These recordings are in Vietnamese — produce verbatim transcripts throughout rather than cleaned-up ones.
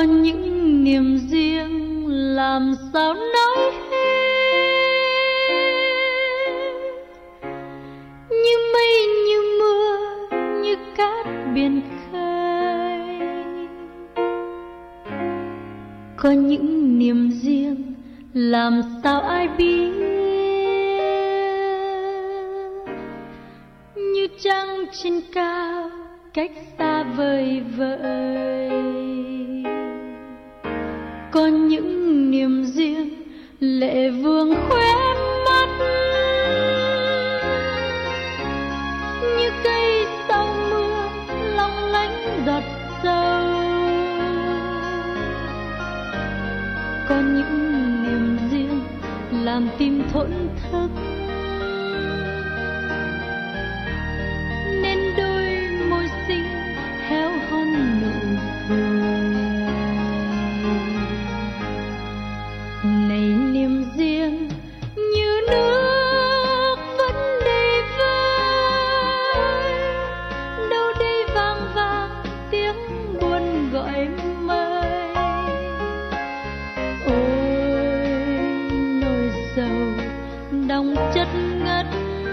có những niềm riêng làm sao nói như mây như mưa như cát biển khơi. Có những niềm riêng làm sao ai biết, như trăng trên cao cách xa vời vợi. Có những niềm riêng lệ vương khóe mắt, như cây sau mưa long lánh giọt sâu. Có những niềm riêng làm tim thổn thức, nên đôi môi xinh héo hon nụ cười. Này niềm riêng như nước vẫn đầy vơi, đâu đây vang vang tiếng buồn gọi mời. Ôi nỗi sầu đong chất ngất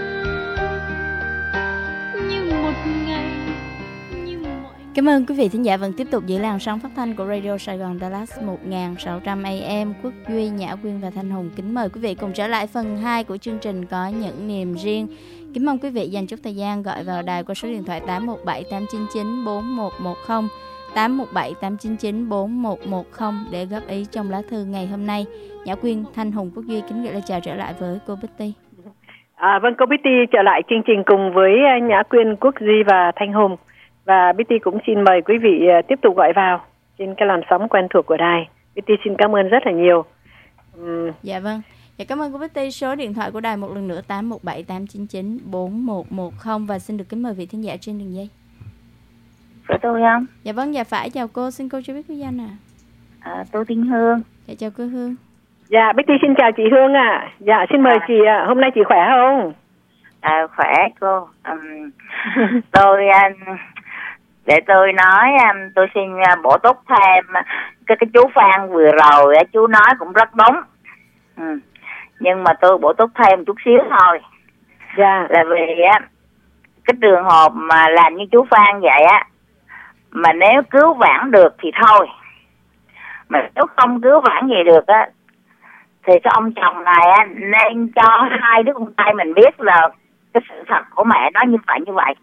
như một ngày. Cảm ơn quý vị thính giả vẫn tiếp tục giữ làn sóng phát thanh của Radio Sài Gòn Dallas một nghìn sáu trăm A M. Quốc Duy, Nhã Quyên và Thanh Hùng kính mời quý vị cùng trở lại phần hai của chương trình Có Những Niềm Riêng. Kính mong quý vị dành chút thời gian gọi vào đài qua số điện thoại tám một bảy tám chín chín bốn một một không, tám một bảy tám chín chín bốn một một không để góp ý trong lá thư ngày hôm nay. Nhã Quyên, Thanh Hùng, Quốc Duy kính gửi lời chào trở lại với cô Betty. À, vâng, cô Betty trở lại chương trình cùng với Nhã Quyên, Quốc Duy và Thanh Hùng. Và Betty cũng xin mời quý vị tiếp tục gọi vào trên cái làn sóng quen thuộc của đài. Betty xin cảm ơn rất là nhiều. Uhm. Dạ vâng. Dạ cảm ơn cô Betty. Số điện thoại của đài một lần nữa tám một bảy tám chín chín bốn một một không và xin được kính mời vị thính giả trên đường dây. Phải tôi không? Dạ vâng, dạ phải. Chào cô, xin cô cho biết quý danh ạ. À? À, tôi tên Hương. Dạ chào cô Hương. Dạ Betty xin chào chị Hương ạ. À. Dạ xin mời à. chị ạ. À. Hôm nay chị khỏe không? À khỏe cô. Um, tôi um, để tôi nói um, tôi xin uh, bổ túc thêm cái cái chú Phan vừa rồi uh, chú nói cũng rất đúng. Ừ. Nhưng mà tôi bổ túc thêm một chút xíu thôi. Dạ. Là vì á uh, cái trường hợp mà làm như chú Phan vậy á, mà nếu cứu vãn được thì thôi, mà nếu không cứu vãn gì được á thì cái ông chồng này á nên cho hai đứa con trai mình biết là cái sự thật của mẹ nó như vậy như vậy.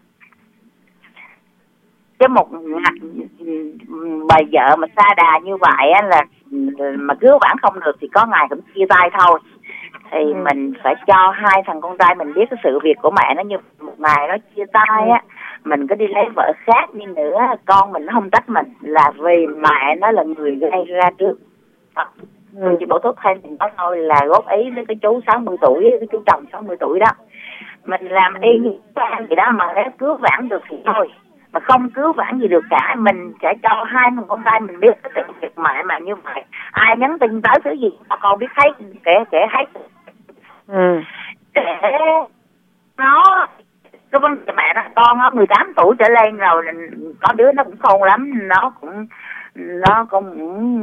Chứ một bà vợ mà xa đà như vậy á là mà cứu vãn không được thì có ngày cũng chia tay thôi. Thì ừ. mình phải cho hai thằng con trai mình biết cái sự việc của mẹ nó như một ngày nó chia tay á, mình có đi lấy vợ khác đi nữa con mình nó không trách mình là vì mẹ nó là người gây ra trước. Tôi chỉ bổ túc thêm mình nói thôi là góp ý với cái chú sáu mươi tuổi, cái chú chồng sáu mươi tuổi đó. Mình làm y như vậy đó, mà nếu cứu vãn được thì thôi, mà không cứu vãn gì được cả. Mình sẽ cho hai thằng con trai mình biết cái sự việc mẹ mà như vậy. Ai nhắn tin tới thứ gì con biết thấy, kể kể hết. Ừ. Để nó cái vấn đề mẹ đó, con nó mười tám tuổi trở lên rồi, có đứa nó cũng khôn lắm, nó cũng nó cũng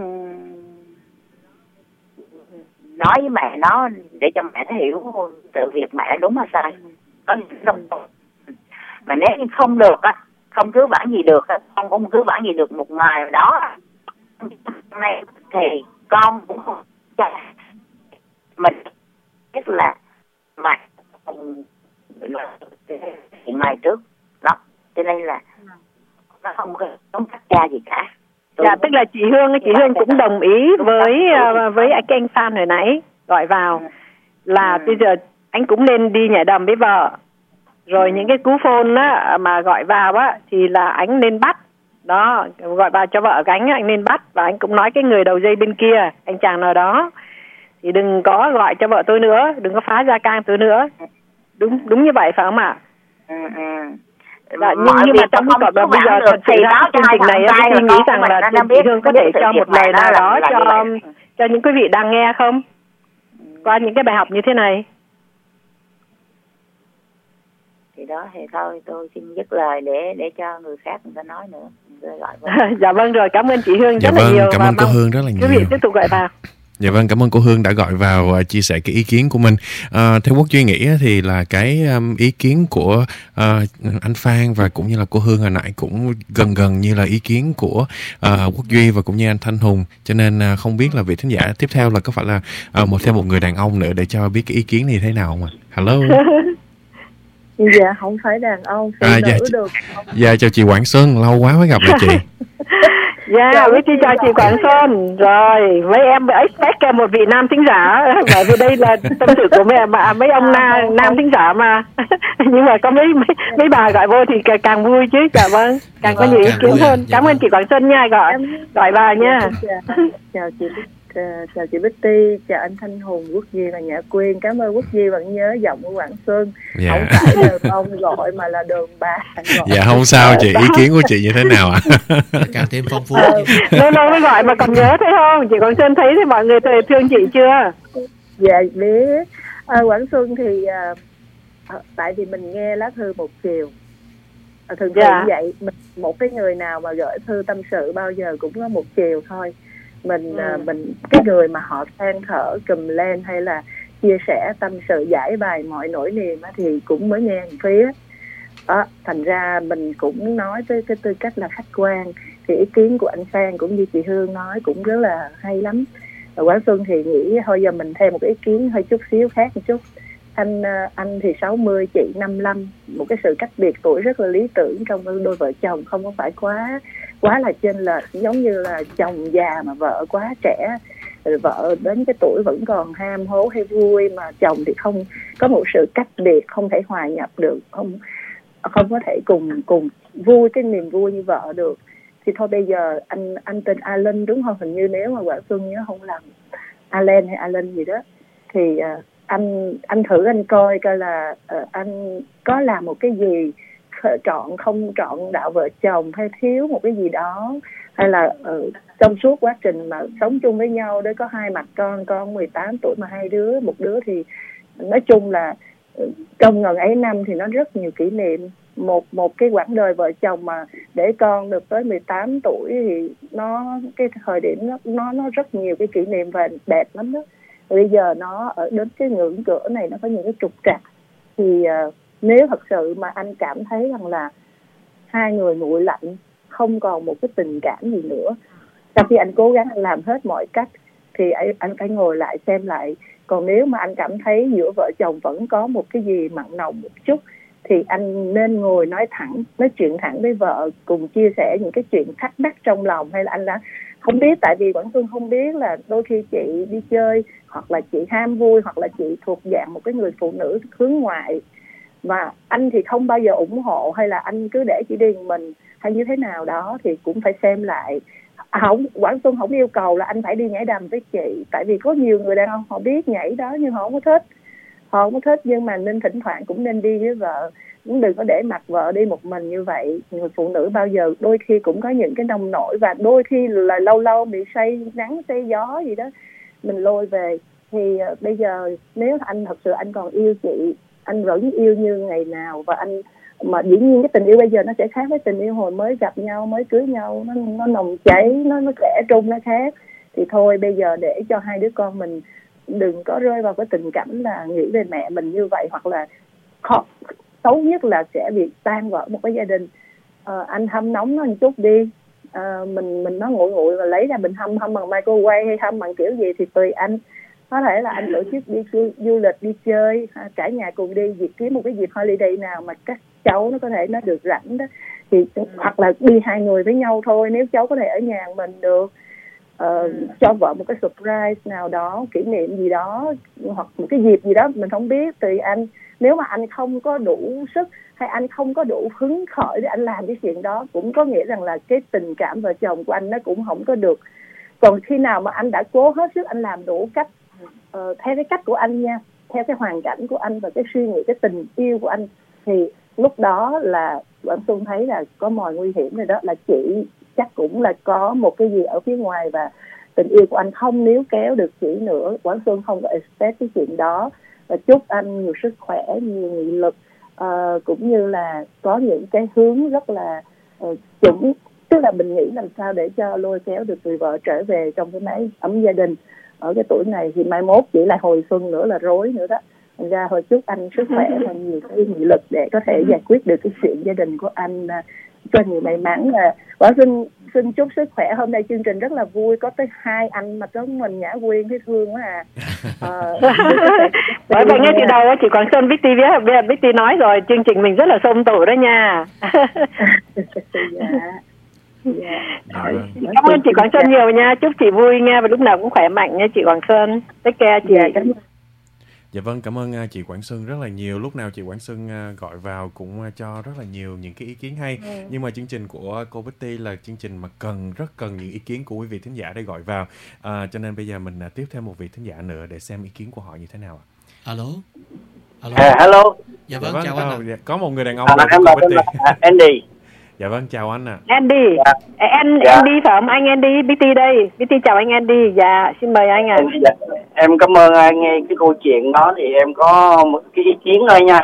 nói với mẹ nó để cho mẹ nó hiểu sự việc mẹ đúng hay sai. Có không, mà nếu như không được á, không cứu vãn gì được, không cũng cứu vãn gì được một ngày đó này thì con cũng không cho mình biết là mẹ hiện ngày trước đó, cho nên là nó không có không cắt cha gì cả. Tôi dạ, tức là chị Hương, chị Hương cũng đồng ý với với cái anh Phan hồi nãy gọi vào là ừ. bây giờ anh cũng nên đi nhảy đầm với vợ. Rồi ừ. những cái cú phone á mà gọi vào á thì là anh nên bắt. Đó, gọi vào cho vợ anh anh nên bắt, và anh cũng nói cái người đầu dây bên kia, anh chàng nào đó thì đừng có gọi cho vợ tôi nữa, đừng có phá gia can tôi nữa. Đúng đúng như vậy phải không ạ? Ừ ừ. Dạ, nhưng, nhưng mà trong cái cộng đồng bây giờ thật sự ra chương trình này tôi nghĩ rằng là chị Hương có thể cho một lời nào đó cho cho những quý vị đang nghe không? Qua những cái bài học như thế này. Thì thì đó thì thôi tôi xin dứt lời để để cho người khác người ta nói nữa. Tôi gọi dạ vâng rồi, cảm ơn chị Hương Dạ rất vâng, là nhiều. cảm và ơn cô mong Hương rất là quý vị nhiều. tiếp tục gọi vào. Dạ vâng, cảm ơn cô Hương đã gọi vào và chia sẻ cái ý kiến của mình. À, theo Quốc Duy nghĩ á, thì là cái um, ý kiến của uh, anh Phan và cũng như là cô Hương hồi nãy cũng gần gần như là ý kiến của uh, Quốc Duy và cũng như anh Thanh Hùng. Cho nên uh, không biết là vị thính giả tiếp theo là có phải là uh, một thêm một người đàn ông nữa để cho biết cái ý kiến này thế nào không ạ? Hello. Dạ không phải đàn ông, phụ À, nữ dạ, được. dạ chào chị Quảng Xuân, lâu quá mới gặp lại chị. Dạ, yeah, với chị chào chị Quảng Xuân. Rồi, mấy em expect một vị nam thính giả, bởi vì đây là tâm sự của mấy, mà, mấy ông na, nam thính giả mà. Nhưng mà có mấy mấy, mấy bà gọi vô thì càng, càng vui chứ. Dạ vâng, càng có nhiều ý kiến hơn. Cảm ơn chị Quảng Xuân nha, gọi gọi bà nha. Chào, chào chị Uh, chào chị Betty, chào anh Thanh Hùng, Quốc Duy và Nhã Quyên. Cảm ơn Quốc Duy vẫn nhớ giọng của Quảng Xuân. Dạ. Không phải đường ông gọi mà là đường bà gọi. Dạ không sao chị, ý kiến của chị như thế nào ạ? Càng thêm phong phú. Ừ. Lâu lâu mới gọi mà còn nhớ thấy không? Chị Quảng Xuân thấy thì mọi người thương chị chưa? Dạ biết. À, Quảng Xuân thì uh, tại vì mình nghe lá thư một chiều. À, thường thường dạ. vậy mình, một cái người nào mà gửi thư tâm sự bao giờ cũng có một chiều thôi. Mình ừ. mình cái người mà họ than thở cùm lên hay là chia sẻ tâm sự giải bày mọi nỗi niềm thì cũng mới nghe một phía đó, thành ra mình cũng nói với cái tư cách là khách quan thì ý kiến của anh Phan cũng như chị Hương nói cũng rất là hay lắm. Quảng Xuân thì nghĩ thôi giờ mình thêm một cái ý kiến hơi chút xíu khác một chút. Anh anh thì sáu mươi, chị năm mươi lăm, một cái sự cách biệt tuổi rất là lý tưởng trong đôi vợ chồng, không có phải quá quá là chênh lệch, giống như là chồng già mà vợ quá trẻ, rồi vợ đến cái tuổi vẫn còn ham hố hay vui mà chồng thì không có một sự cách biệt, không thể hòa nhập được, không không có thể cùng cùng vui cái niềm vui như vợ được. Thì thôi bây giờ anh anh tên Alan đúng không, hình như nếu mà Quảng Xuân nhớ không lầm, Alan hay Alan gì đó, thì uh, anh anh thử anh coi coi là uh, anh có làm một cái gì chọn không chọn đạo vợ chồng hay thiếu một cái gì đó, hay là uh, trong suốt quá trình mà sống chung với nhau đấy có hai mặt con con mười tám tuổi mà hai đứa, một đứa thì nói chung là uh, trong ngần ấy năm thì nó rất nhiều kỷ niệm. Một một cái quãng đời vợ chồng mà để con được tới mười tám tuổi thì nó cái thời điểm nó nó nó rất nhiều cái kỷ niệm và đẹp lắm đó. Bây giờ nó ở đến cái ngưỡng cửa này nó có những cái trục trặc thì uh, nếu thật sự mà anh cảm thấy rằng là hai người nguội lạnh, không còn một cái tình cảm gì nữa, sau khi anh cố gắng anh làm hết mọi cách thì anh phải ngồi lại xem lại. Còn nếu mà anh cảm thấy giữa vợ chồng vẫn có một cái gì mặn nồng một chút thì anh nên ngồi nói thẳng, nói chuyện thẳng với vợ, cùng chia sẻ những cái chuyện thắc mắc trong lòng. Hay là anh đã không biết, tại vì Quảng Xuân không biết là đôi khi chị đi chơi hoặc là chị ham vui hoặc là chị thuộc dạng một cái người phụ nữ hướng ngoại và anh thì không bao giờ ủng hộ, hay là anh cứ để chị đi mình hay như thế nào đó thì cũng phải xem lại. À, không, Quảng Xuân không yêu cầu là anh phải đi nhảy đầm với chị, tại vì có nhiều người đàn ông họ biết nhảy đó nhưng họ không có thích, họ không có thích nhưng mà nên thỉnh thoảng cũng nên đi với vợ, cũng đừng có để mặc vợ đi một mình như vậy. Người phụ nữ bao giờ đôi khi cũng có những cái nông nổi và đôi khi là lâu lâu bị say nắng say gió gì đó mình lôi về. Thì uh, bây giờ nếu anh thật sự anh còn yêu chị, anh vẫn yêu như ngày nào, và anh mà dĩ nhiên cái tình yêu bây giờ nó sẽ khác với tình yêu hồi mới gặp nhau, mới cưới nhau, nó nó nồng cháy, nó nó trẻ trung, nó khác. Thì thôi bây giờ để cho hai đứa con mình đừng có rơi vào cái tình cảnh là nghĩ về mẹ mình như vậy, hoặc là khó, xấu nhất là sẽ bị tan vỡ một cái gia đình. À, anh hâm nóng nó một chút đi, à, mình mình nó nguội nguội và lấy ra mình hâm hâm bằng microwave hay hâm bằng kiểu gì thì tùy anh. Có thể là anh tổ chức đi du, du lịch đi chơi, à, cả nhà cùng đi, dịp kiếm một cái dịp holiday nào mà các cháu nó có thể nó được rảnh đó thì ừ. hoặc là đi hai người với nhau thôi, nếu cháu có thể ở nhà mình được. Uh, cho vợ một cái surprise nào đó, kỷ niệm gì đó hoặc một cái dịp gì đó mình không biết, tùy anh. Nếu mà anh không có đủ sức hay anh không có đủ hứng khởi để anh làm cái chuyện đó, cũng có nghĩa rằng là cái tình cảm vợ chồng của anh nó cũng không có được. Còn khi nào mà anh đã cố hết sức, anh làm đủ cách uh, theo cái cách của anh nha, theo cái hoàn cảnh của anh và cái suy nghĩ, cái tình yêu của anh, thì lúc đó là Quảng Xuân thấy là có mồi nguy hiểm rồi đó, là chị chắc cũng là có một cái gì ở phía ngoài và tình yêu của anh không níu kéo được chị nữa. Quảng Xuân không có expect cái chuyện đó, và chúc anh nhiều sức khỏe, nhiều nghị lực uh, cũng như là có những cái hướng rất là uh, chuẩn, tức là mình nghĩ làm sao để cho lôi kéo được người vợ trở về trong cái mái ấm gia đình. Ở cái tuổi này thì mai mốt chỉ là hồi xuân nữa là rối nữa đó. Thành ra hồi chúc anh sức khỏe và nhiều cái nghị lực để có thể giải quyết được cái chuyện gia đình của anh, cho nhiều may mắn. Và xin xin chúc sức khỏe. Hôm nay chương trình rất là vui, có tới hai anh mà giống mình Nhã Quyên, thấy thương quá à. Ờ, bởi vậy ngay từ đầu chị Quảng Xuân, Bích Ti biết, Bích Ti nói rồi, chương trình mình rất là xôm tụ đó nha. Dạ. Yeah. Cảm ơn chị Quảng Xuân nhiều nha, chúc chị vui nha và lúc nào cũng khỏe mạnh nha chị Quảng Xuân. Take care chị. Yeah, cảm ơn. Dạ vâng, cảm ơn uh, chị Quảng Xuân rất là nhiều. Lúc nào chị Quảng Xuân uh, gọi vào cũng uh, cho rất là nhiều những cái ý kiến hay. Ừ. Nhưng mà chương trình của cô Bích Ti là chương trình mà cần, rất cần những ý kiến của quý vị thính giả để gọi vào. Uh, cho nên bây giờ mình uh, tiếp thêm một vị thính giả nữa để xem ý kiến của họ như thế nào ạ. Alo. Alo. À, hello. Dạ vâng, dạ vâng chào anh ạ. Dạ, có một người đàn ông à, là em cô Bích Ti. là Andy. Dạ vâng, chào anh ạ. À. Andy. Dạ. Anh dạ. Andy phải không? Anh Andy, Bích Ti đây. Bích Ti chào anh Andy. Dạ, xin mời anh ạ. À. Dạ. Em cảm ơn anh nghe cái câu chuyện đó, thì em có một cái ý kiến thôi nha.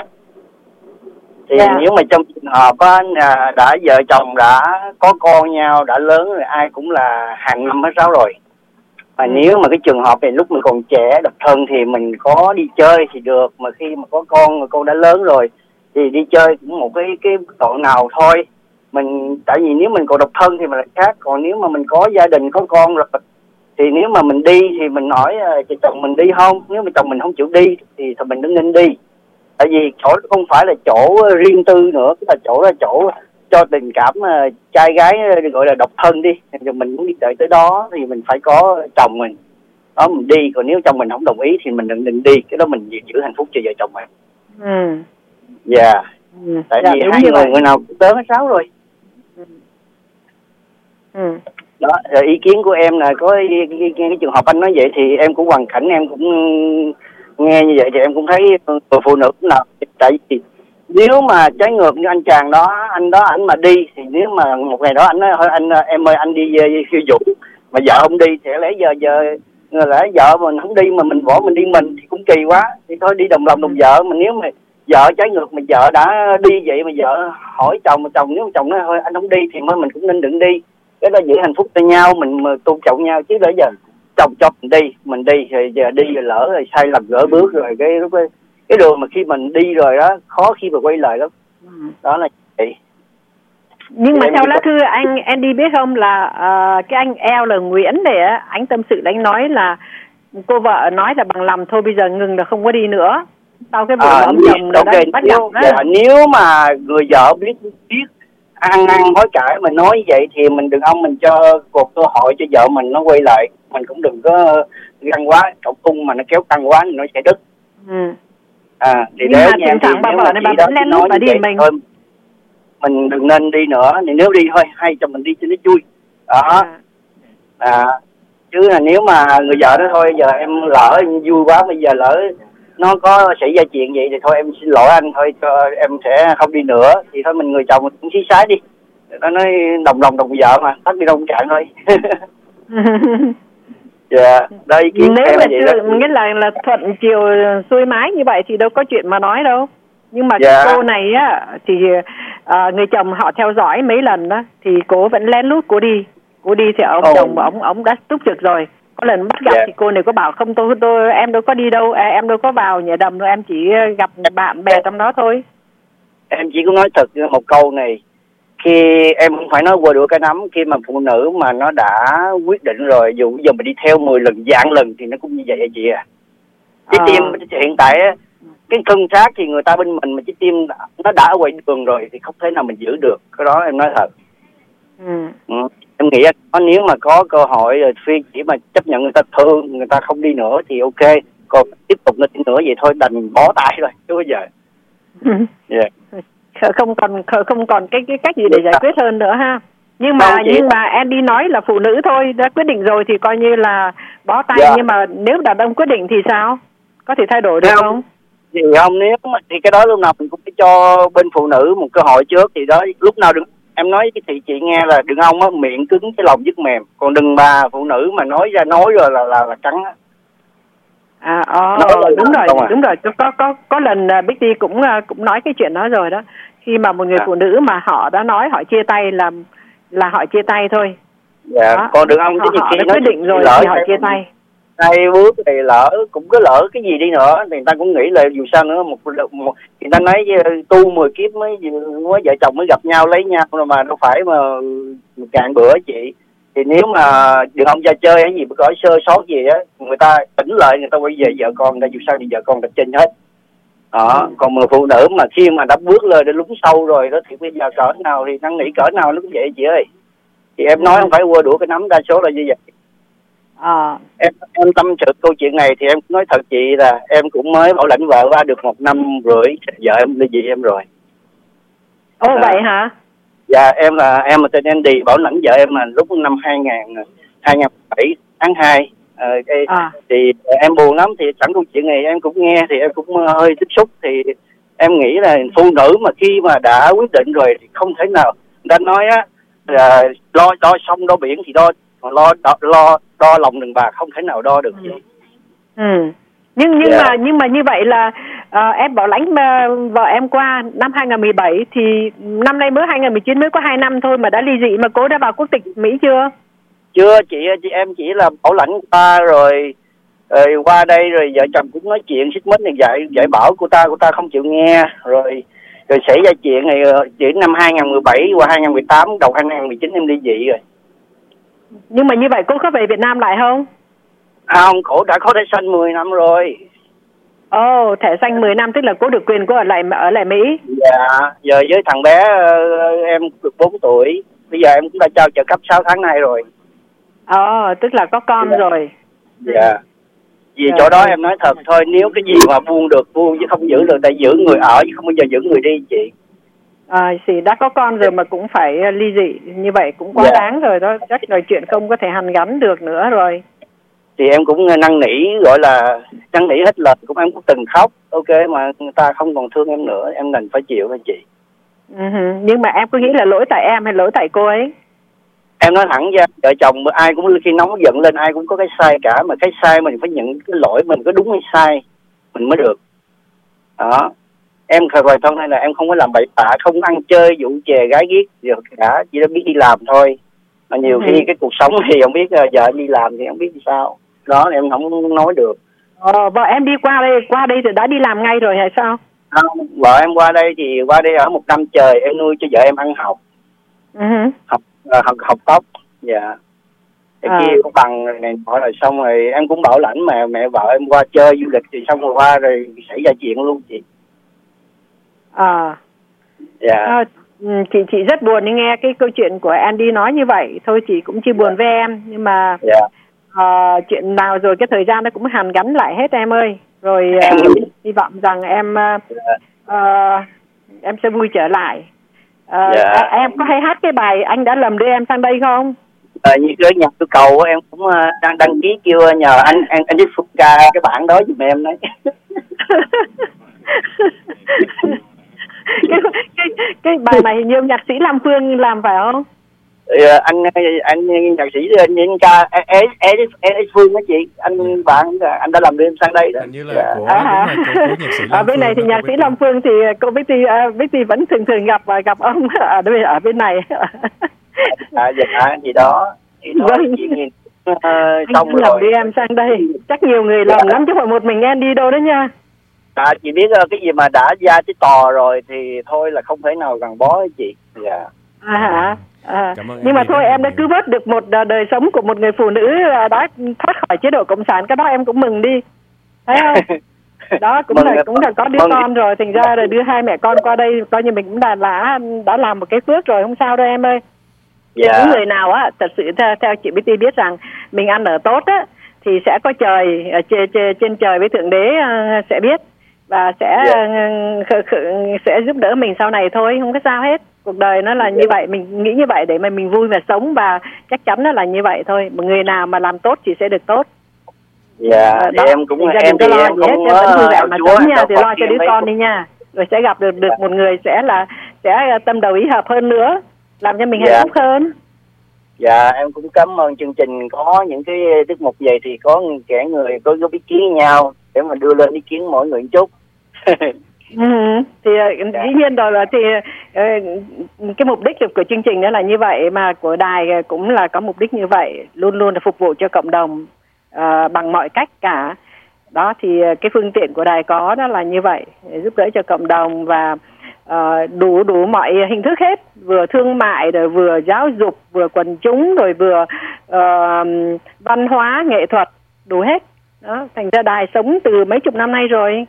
Thì dạ. nếu mà trong trường hợp á, đã vợ chồng đã có con nhau, đã lớn rồi, ai cũng là hàng năm hết sáu rồi. Mà ừ. nếu mà cái trường hợp này lúc mình còn trẻ độc thân thì mình có đi chơi thì được, mà khi mà có con rồi, con đã lớn rồi thì đi chơi cũng một cái cái độ nào thôi. Mình tại vì nếu mình còn độc thân thì mình là khác, còn nếu mà mình có gia đình có con rồi thì nếu mà mình đi thì mình hỏi uh, chồng mình đi không, nếu mà chồng mình không chịu đi thì thì mình đừng nên đi, tại vì chỗ không phải là chỗ riêng tư nữa, cái là chỗ là chỗ cho tình cảm uh, trai gái uh, gọi là độc thân đi, thì mình muốn đi đợi tới đó thì mình phải có chồng mình đó mình đi, còn nếu chồng mình không đồng ý thì mình đừng đừng đi, cái đó mình giữ hạnh phúc cho vợ chồng mình. Ừ. Dạ. Yeah. Ừ. Tại dạ, vì hai người vậy. Người nào cũng tới hết sáu rồi. Ừ. Đó, ý kiến của em là có cái, cái, cái, cái trường hợp anh nói vậy thì em cũng hoàn cảnh em cũng nghe như vậy thì em cũng thấy người phụ nữ nào, tại vì nếu mà trái ngược như anh chàng đó, anh đó anh mà đi thì nếu mà một ngày đó anh nói anh em ơi anh đi khiêu vũ mà vợ không đi thì lẽ giờ giờ lẽ vợ mình không đi mà mình bỏ mình đi mình thì cũng kỳ quá, thì thôi đi đồng lòng đồng vợ. Mà nếu mà vợ trái ngược mà vợ đã đi vậy mà vợ hỏi chồng, mà chồng nếu mà chồng nói thôi anh không đi thì mới mình cũng nên đừng đi, cái đó giữ hạnh phúc cho nhau, mình mà tôn trọng nhau. Chứ bây giờ chồng cho mình đi mình đi thì giờ đi rồi lỡ rồi sai lầm gỡ bước rồi cái lúc cái, cái đường mà khi mình đi rồi đó khó khi mà quay lại lắm. Ừ. Đó là vậy. Nhưng thì mà theo lá thư anh Andy biết không là uh, cái anh eo là Nguyễn này á, anh tâm sự đánh nói là cô vợ nói là bằng lòng thôi bây giờ ngừng là không có đi nữa sau cái vụ à, ông chồng đó okay, bắt nếu, gặp đó. Dạ, nếu mà người vợ biết biết ăn ăn hối cải mình nói như vậy thì mình đừng ông mình cho một cơ hội cho vợ mình nó quay lại, mình cũng đừng có găng quá, cậu cung mà nó kéo căng quá thì nó sẽ đứt. Ừ. À thì nhưng để mà tình trạng bà vợ này bà vẫn lén lút bà đi mình thôi, mình đừng nên đi nữa, thì nếu đi thôi hay cho mình đi cho nó vui đó. À. À chứ là nếu mà người vợ đó thôi giờ em lỡ em vui quá, bây giờ lỡ nó có xảy ra chuyện vậy thì thôi em xin lỗi anh thôi, cho em sẽ không đi nữa, thì thôi mình người chồng mình cũng xí xái đi, nó nói đồng lòng đồng vợ mà tắt đi đông cạn thôi. Dạ yeah. Đây kiến nếu mà vậy chưa, nghĩa là là thuận chiều xuôi mái như vậy thì đâu có chuyện mà nói đâu, nhưng mà yeah. cô này á thì uh, người chồng họ theo dõi mấy lần đó thì cô vẫn lén lút cô đi cô đi thì ông oh. chồng ông ông đã túc trực rồi. Có lần bắt gặp yeah. thì cô này có bảo không tôi tôi em đâu có đi đâu, à, em đâu có vào nhà đầm đâu, em chỉ gặp bạn bè trong đó thôi. Em chỉ có nói thật một câu này, khi em không phải nói qua đũa cái nắm, khi mà phụ nữ mà nó đã quyết định rồi, dù bây giờ mình đi theo mười lần vạn lần thì nó cũng như vậy hả chị à. Trái à. tim hiện tại cái thân xác thì người ta bên mình, mà trái tim nó đã ở ngoài đường rồi thì không thể nào mình giữ được, cái đó em nói thật. Ừ. Ừ. Em nghĩ nếu mà có cơ hội rồi phiên chỉ mà chấp nhận người ta thương, người ta không đi nữa thì ok, còn tiếp tục nữa nữa vậy thôi đành bó tay rồi chứ bây giờ. Yeah. Không còn không còn cái cái cách gì để giải quyết hơn nữa ha. Nhưng mà không, nhưng mà Andy nói là phụ nữ thôi, đã quyết định rồi thì coi như là bó tay. Yeah. Nhưng mà nếu đàn ông quyết định thì sao? Có thể thay đổi được không? không? Thì không, nếu mà thì cái đó lúc nào mình cũng phải cho bên phụ nữ một cơ hội trước, thì đó lúc nào đừng. Em nói thì chị nghe là đừng ông á, miệng cứng cái lòng dứt mềm, còn đừng bà phụ nữ mà nói ra nói rồi là là, là cắn á. À, oh, đúng rồi, à. đúng rồi. Có có có có lần uh, Bích Ti cũng uh, cũng nói cái chuyện đó rồi đó. Khi mà một người à. phụ nữ mà họ đã nói họ chia tay là là họ chia tay thôi. Dạ, đó. Còn đường ông họ, họ đã quyết định rồi thì họ chia tay. Hai bước thì lỡ cũng có lỡ cái gì đi nữa thì người ta cũng nghĩ là dù sao nữa một, một người ta nói tu mười kiếp mới mới vợ chồng mới gặp nhau lấy nhau rồi mà đâu phải mà cạn bữa chị. Thì nếu mà đường ông ra chơi hay gì có sơ sót gì á, người ta tỉnh lại người ta quay về vợ con người ta, dù sao thì vợ con đặt trên hết. Đó, ừ. Còn người phụ nữ mà khi mà đã bước lên đến lúng sâu rồi đó thì bây giờ cỡ nào thì năn nỉ cỡ nào nó cũng vậy chị ơi. Thì em nói không phải quơ đũa cái nắm, đa số là như vậy. À. Em em tâm sự câu chuyện này thì em nói thật chị là em cũng mới bảo lãnh vợ qua được một năm rưỡi, vợ em ly dị em rồi. Ồ à. Vậy hả? Dạ em là em là tên Andy, bảo lãnh vợ em là lúc năm hai nghìn lẻ bảy tháng hai. À, cái, à. Thì em buồn lắm, thì sẵn câu chuyện này em cũng nghe thì em cũng hơi tiếp xúc. Thì em nghĩ là phụ nữ mà khi mà đã quyết định rồi thì không thể nào người ta nói á là lo đo sông đo biển thì đo, lo đo, lo đo lòng đừng bà không thể nào đo được. Ừ. ừ. Nhưng nhưng yeah. mà nhưng mà như vậy là uh, em bảo lãnh uh, vợ em qua năm hai nghìn mười bảy thì năm nay mới hai nghìn mười chín, mới có hai năm thôi mà đã ly dị, mà cô đã vào quốc tịch Mỹ chưa? Chưa chị, chị em chỉ là bảo lãnh qua rồi, rồi qua đây rồi vợ chồng cũng nói chuyện xích mích này, dạy dạy bảo cô ta cô ta không chịu nghe, rồi rồi xảy ra chuyện này chỉ năm hai nghìn mười bảy qua hai nghìn mười tám, đầu hai nghìn mười chín em ly dị rồi. Nhưng mà như vậy cô có về Việt Nam lại không? Không, cổ đã có thẻ xanh mười năm rồi. Ồ, oh, thẻ xanh mười năm tức là cô được quyền cô ở lại ở lại Mỹ. Dạ, giờ với thằng bé em được bốn tuổi, bây giờ em cũng đã trao trợ cấp sáu tháng nay rồi. Ồ, oh, tức là có con dạ. rồi. Dạ. Vì dạ. chỗ đó em nói thật thôi, nếu cái gì mà buông được buông chứ không giữ được, tại giữ người ở chứ không bao giờ giữ người đi chị. À, thì đã có con rồi mà cũng phải ly dị như vậy cũng quá dạ. đáng rồi đó, chắc là chuyện không có thể hàn gắn được nữa rồi. Thì em cũng năn nỉ, gọi là năn nỉ hết lời, cũng em cũng từng khóc, ok mà người ta không còn thương em nữa, em đành phải chịu thôi chị. Uh-huh. Nhưng mà em có nghĩ là lỗi tại em hay lỗi tại cô ấy? Em nói thẳng ra, vợ chồng ai cũng khi nóng giận lên ai cũng có cái sai cả, mà cái sai mình phải nhận cái lỗi mình có đúng hay sai mình mới được. Đó. Em khởi bài thân này là em không có làm bậy bạ, không ăn chơi vụ chè gái ghiếc gì cả, chỉ đã biết đi làm thôi. Mà nhiều ừ. khi cái cuộc sống thì không biết giờ em đi làm thì không biết sao. Đó em không nói được. Ờ, vợ em đi qua đây, qua đây thì đã đi làm ngay rồi hay sao? Không, vợ em qua đây thì qua đây ở một năm trời, em nuôi cho vợ em ăn học. Uh-huh. Học học học tóc, dạ. Thì à. kia có bằng này nọ rồi xong rồi em cũng bảo lãnh mà mẹ vợ em qua chơi du lịch thì xong rồi qua rồi xảy ra chuyện luôn chị. À. Dạ. À, chị chị rất buồn khi nghe cái câu chuyện của Andy nói như vậy. Thôi chị cũng chia buồn với em, nhưng mà dạ. uh, chuyện nào rồi cái thời gian nó cũng hàn gắn lại hết em ơi. Rồi uh, hy vọng rằng em uh, uh, em sẽ vui trở lại. Uh, dạ. Em có hay hát cái bài Anh Đã Lầm Đưa Em Sang Đây không? À, như cái nhạc yêu cầu em cũng uh, đang đăng ký kêu nhờ anh anh anh đi phục ca cái bản đó giùm em đấy. cái, cái cái bài này hình như nhạc sĩ Lam Phương làm phải không? Ừ, anh anh nhạc sĩ những ca Ê Phương đó chị, anh bạn anh đã làm đưa em sang đây đó. Như là của, à, đúng là của nhạc sĩ Lam ở bên này thì nhạc sĩ Lam Phương thì cô Bích Ti Bích Ti vẫn thường thường gặp và gặp ông ở bên ở bên này. À dạ gì đó. Thì đó vâng. Uh, xong anh rồi đi em sang đây, chắc nhiều người làm dạ. lắm chứ không phải một mình em đi đâu đó nha. À, chị biết uh, cái gì mà đã ra tới tò rồi thì thôi là không thể nào gắn bó với chị. Dạ. À hả? À, nhưng mà thôi em đã cứu vớt được một đời sống của một người phụ nữ đã thoát khỏi chế độ cộng sản, cái đó em cũng mừng đi, thấy không? Đó cũng là cũng là có đứa mừng. Con rồi, thành ra rồi đưa hai mẹ con qua đây coi như mình cũng đã đã, đã làm một cái phước rồi, không sao đâu em ơi. Dạ. Những người nào á thật sự theo, theo chị Bích Ti biết rằng mình ăn ở tốt á thì sẽ có trời trên, trên trời với thượng đế uh, sẽ biết và sẽ yeah. uh, sẽ giúp đỡ mình sau này thôi, không có sao hết. Cuộc đời nó là yeah. như vậy, mình nghĩ như vậy để mà mình vui và sống, và chắc chắn nó là như vậy thôi. Một người nào mà làm tốt thì sẽ được tốt. Dạ, yeah. uh, em cũng em thì lo em cũng hết, vẫn vui vẻ mà sống nha, thì lo cho đứa con đi nha. Rồi sẽ gặp được được một người sẽ là sẽ tâm đầu ý hợp hơn nữa, làm cho mình hạnh phúc hơn. Dạ em cũng cảm ơn chương trình có những cái tiết mục vậy thì có kẻ người có góp ý kiến với nhau để mà đưa lên ý kiến mỗi người một chút. Ừ, thì dĩ nhiên rồi là thì cái mục đích của chương trình đó là như vậy, mà của đài cũng là có mục đích như vậy, luôn luôn là phục vụ cho cộng đồng uh, bằng mọi cách cả. Đó thì cái phương tiện của đài có đó là như vậy, giúp đỡ cho cộng đồng và uh, đủ đủ mọi hình thức hết, vừa thương mại rồi vừa giáo dục, vừa quần chúng, rồi vừa uh, văn hóa nghệ thuật, đủ hết. Đó, thành ra đài sống từ mấy chục năm nay rồi.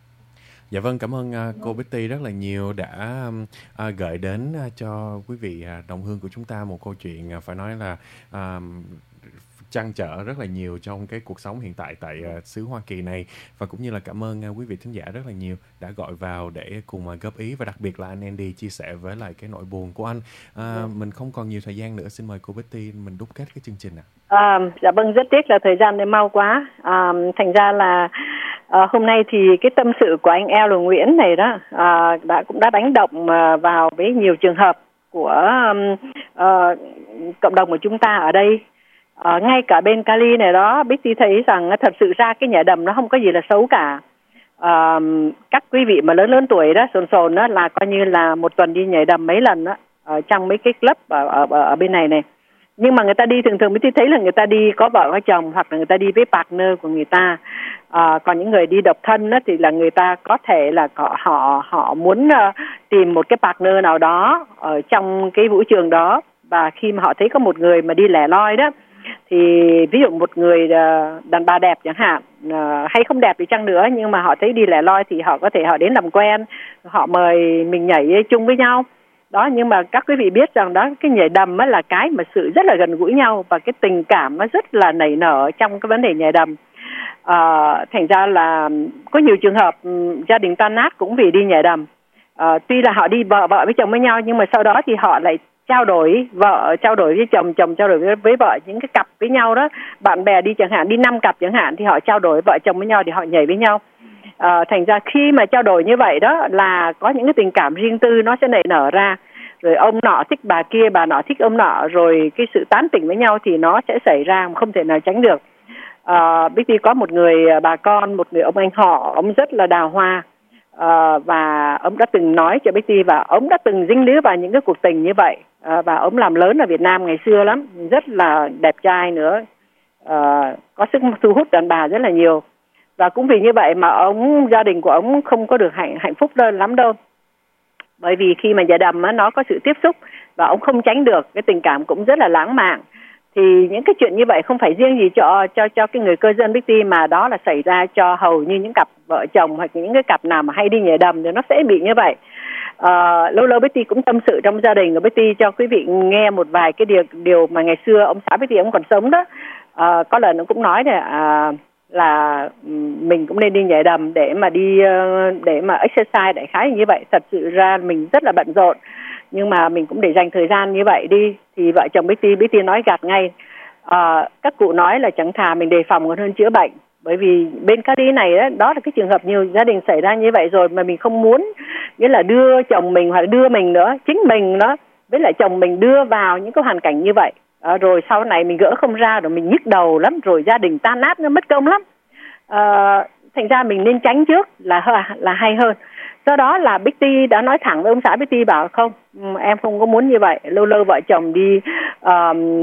Dạ vâng, cảm ơn uh, cô Betty rất là nhiều đã uh, gợi đến uh, cho quý vị uh, đồng hương của chúng ta một câu chuyện uh, phải nói là uh, trăn trở rất là nhiều trong cái cuộc sống hiện tại tại uh, xứ Hoa Kỳ này. Và cũng như là cảm ơn uh, quý vị thính giả rất là nhiều đã gọi vào để cùng uh, góp ý, và đặc biệt là anh Andy chia sẻ với lại cái nỗi buồn của anh. Uh, ừ. Mình không còn nhiều thời gian nữa, xin mời cô Betty mình đúc kết cái chương trình ạ. À, dạ vâng, rất tiếc là thời gian này mau quá. À, thành ra là à, hôm nay thì cái tâm sự của anh L. Nguyễn này đó à, đã cũng đã đánh động à, vào với nhiều trường hợp của à, cộng đồng của chúng ta ở đây. À, ngay cả bên Cali này đó, Betty thấy rằng thật sự ra cái nhảy đầm nó không có gì là xấu cả. À, các quý vị mà lớn lớn tuổi đó, sồn sồn đó là coi như là một tuần đi nhảy đầm mấy lần đó, ở trong mấy cái club ở, ở, ở bên này này. Nhưng mà người ta đi thường thường Betty thấy là người ta đi có vợ có chồng, hoặc là người ta đi với partner của người ta. À, còn những người đi độc thân đó, thì là người ta có thể là họ họ, họ muốn uh, tìm một cái partner nào đó ở trong cái vũ trường đó. Và khi mà họ thấy có một người mà đi lẻ loi đó, thì ví dụ một người uh, đàn bà đẹp chẳng hạn, uh, hay không đẹp đi chăng nữa, nhưng mà họ thấy đi lẻ loi thì họ có thể họ đến làm quen, họ mời mình nhảy chung với nhau. Đó, nhưng mà các quý vị biết rằng đó, cái nhảy đầm á là cái mà sự rất là gần gũi nhau, và cái tình cảm nó rất là nảy nở trong cái vấn đề nhảy đầm. À, thành ra là có nhiều trường hợp um, gia đình tan nát cũng vì đi nhảy đầm. À, tuy là họ đi vợ vợ với chồng với nhau, nhưng mà sau đó thì họ lại trao đổi vợ trao đổi với chồng, chồng trao đổi với, với vợ, những cái cặp với nhau đó, bạn bè đi chẳng hạn, đi năm cặp chẳng hạn, thì họ trao đổi vợ chồng với nhau thì họ nhảy với nhau. À, thành ra khi mà trao đổi như vậy đó là có những cái tình cảm riêng tư nó sẽ nảy nở ra, rồi ông nọ thích bà kia, bà nọ thích ông nọ, rồi cái sự tán tỉnh với nhau thì nó sẽ xảy ra, không thể nào tránh được. À, Betty có một người bà con, một người ông anh họ, ông rất là đào hoa, à, và ông đã từng nói cho Betty, và ông đã từng dính líu vào những cái cuộc tình như vậy, à, và ông làm lớn ở Việt Nam ngày xưa lắm, rất là đẹp trai nữa, à, có sức thu hút đàn bà rất là nhiều. Và cũng vì như vậy mà ông, gia đình của ông không có được hạnh, hạnh phúc đơn lắm đâu. Bởi vì khi mà nhảy đầm á, nó có sự tiếp xúc và ông không tránh được, cái tình cảm cũng rất là lãng mạn. Thì những cái chuyện như vậy không phải riêng gì cho cho cho cái người cơ dân Betty, mà đó là xảy ra cho hầu như những cặp vợ chồng hoặc những cái cặp nào mà hay đi nhảy đầm thì nó sẽ bị như vậy. À, lâu lâu Betty cũng tâm sự trong gia đình của Betty cho quý vị nghe một vài cái điều điều mà ngày xưa ông xã Betty ông còn sống đó. À, có lần ông cũng nói này, à, là mình cũng nên đi nhảy đầm để mà đi để mà exercise đại khái như vậy. Thật sự ra mình rất là bận rộn, nhưng mà mình cũng để dành thời gian như vậy đi. Thì vợ chồng Betty Betty nói gạt ngay, à, các cụ nói là chẳng thà mình đề phòng còn hơn chữa bệnh. Bởi vì bên Cali này đó, đó là cái trường hợp nhiều gia đình xảy ra như vậy rồi, mà mình không muốn nghĩa là đưa chồng mình hoặc đưa mình nữa, chính mình đó với lại chồng mình đưa vào những cái hoàn cảnh như vậy. À, rồi sau này mình gỡ không ra, rồi mình nhức đầu lắm, rồi gia đình tan nát, nó mất công lắm. À, thành ra mình nên tránh trước là là hay hơn. Do đó là Betty đã nói thẳng với ông xã Betty, bảo không, em không có muốn như vậy. Lâu lâu vợ chồng đi uh,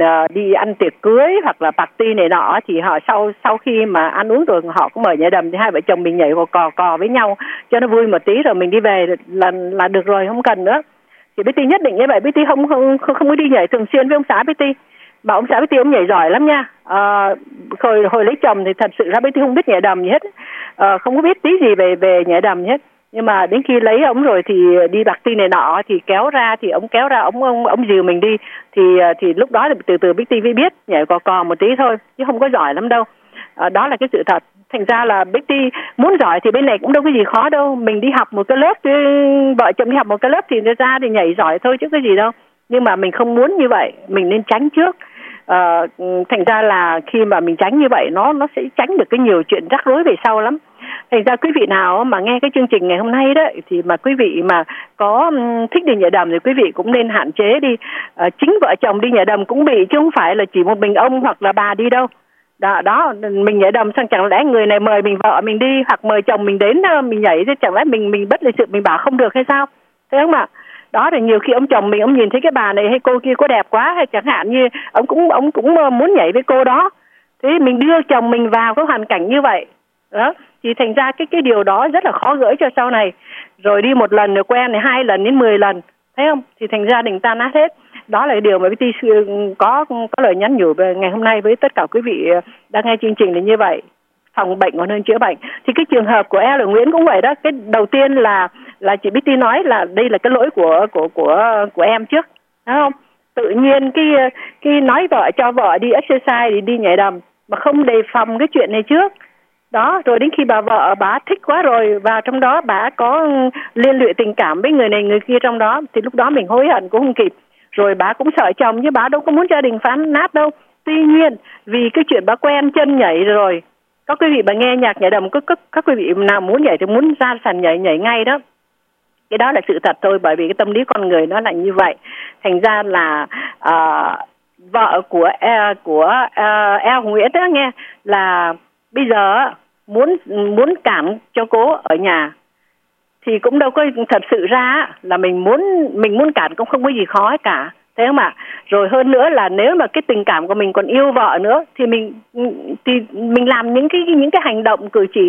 đi ăn tiệc cưới hoặc là party này nọ, thì họ sau sau khi mà ăn uống rồi họ cũng mời nhảy đầm, thì hai vợ chồng mình nhảy cò cò, cò với nhau cho nó vui một tí, rồi mình đi về là là được rồi, không cần nữa. Thì Betty nhất định như vậy. Betty không không không, không có đi nhảy thường xuyên với ông xã Betty, mà ông xã Betty ông nhảy giỏi lắm nha. À, hồi hồi lấy chồng thì thật sự ra Betty không biết nhảy đầm gì hết, à, không có biết tí gì về về nhảy đầm gì hết. Nhưng mà đến khi lấy ông rồi thì đi party này nọ thì kéo ra, thì ông kéo ra ông ông ông dìu mình đi, thì thì lúc đó thì từ từ Betty mới biết nhảy cò cò một tí thôi, chứ không có giỏi lắm đâu. À, đó là cái sự thật. Thành ra là Betty muốn giỏi thì bên này cũng đâu có gì khó đâu, mình đi học một cái lớp, chứ vợ chồng đi học một cái lớp thì ra thì nhảy giỏi thôi chứ cái gì đâu. Nhưng mà mình không muốn như vậy, mình nên tránh trước. À, thành ra là khi mà mình tránh như vậy, nó nó sẽ tránh được cái nhiều chuyện rắc rối về sau lắm. Thành ra quý vị nào mà nghe cái chương trình ngày hôm nay đó thì mà quý vị mà có thích đi nhảy đầm thì quý vị cũng nên hạn chế đi. À, chính vợ chồng đi nhảy đầm cũng bị, chứ không phải là chỉ một mình ông hoặc là bà đi đâu. Đó, đó mình nhảy đầm xong chẳng lẽ người này mời mình vợ mình đi hoặc mời chồng mình đến mình nhảy, chứ chẳng lẽ mình mình bất lịch sự mình bảo không được hay sao? Thấy không ạ? Đó thì nhiều khi ông chồng mình ông nhìn thấy cái bà này hay cô kia có đẹp quá, hay chẳng hạn như ông cũng ông cũng muốn nhảy với cô đó. Thế mình đưa chồng mình vào cái hoàn cảnh như vậy. Đó, thì thành ra cái cái điều đó rất là khó gỡ cho sau này. Rồi đi một lần rồi quen này hai lần đến mười lần, thấy không? Thì thành gia đình tan nát hết. Đó là cái điều mà bê tê có có lời nhắn nhủ về ngày hôm nay với tất cả quý vị đang nghe chương trình là như vậy. Phòng bệnh còn hơn chữa bệnh. Thì cái trường hợp của El Nguyễn cũng vậy đó. Cái đầu tiên là là chị bê tê nói là đây là cái lỗi của của của của em trước, thấy không? Tự nhiên cái cái nói vợ cho vợ đi exercise đi đi nhảy đầm mà không đề phòng cái chuyện này trước. Đó, rồi đến khi bà vợ bà thích quá rồi vào trong đó bà có liên lụy tình cảm với người này người kia trong đó, thì lúc đó mình hối hận cũng không kịp. Rồi bà cũng sợ chồng chứ bà đâu có muốn gia đình phán nát đâu. Tuy nhiên vì cái chuyện bà quen chân nhảy rồi, các quý vị bà nghe nhạc nhảy đầm, các, các, các quý vị nào muốn nhảy thì muốn ra sàn nhảy nhảy ngay đó. Cái đó là sự thật thôi, bởi vì cái tâm lý con người nó là như vậy. Thành ra là uh, vợ của uh, của uh, El Nguyễn đó nghe là bây giờ muốn muốn cản cho cô ở nhà thì cũng đâu có thật sự ra là mình muốn mình muốn cản cũng không có gì khó cả, thấy không ạ? Rồi hơn nữa là nếu mà cái tình cảm của mình còn yêu vợ nữa thì mình thì mình làm những cái những cái hành động cử chỉ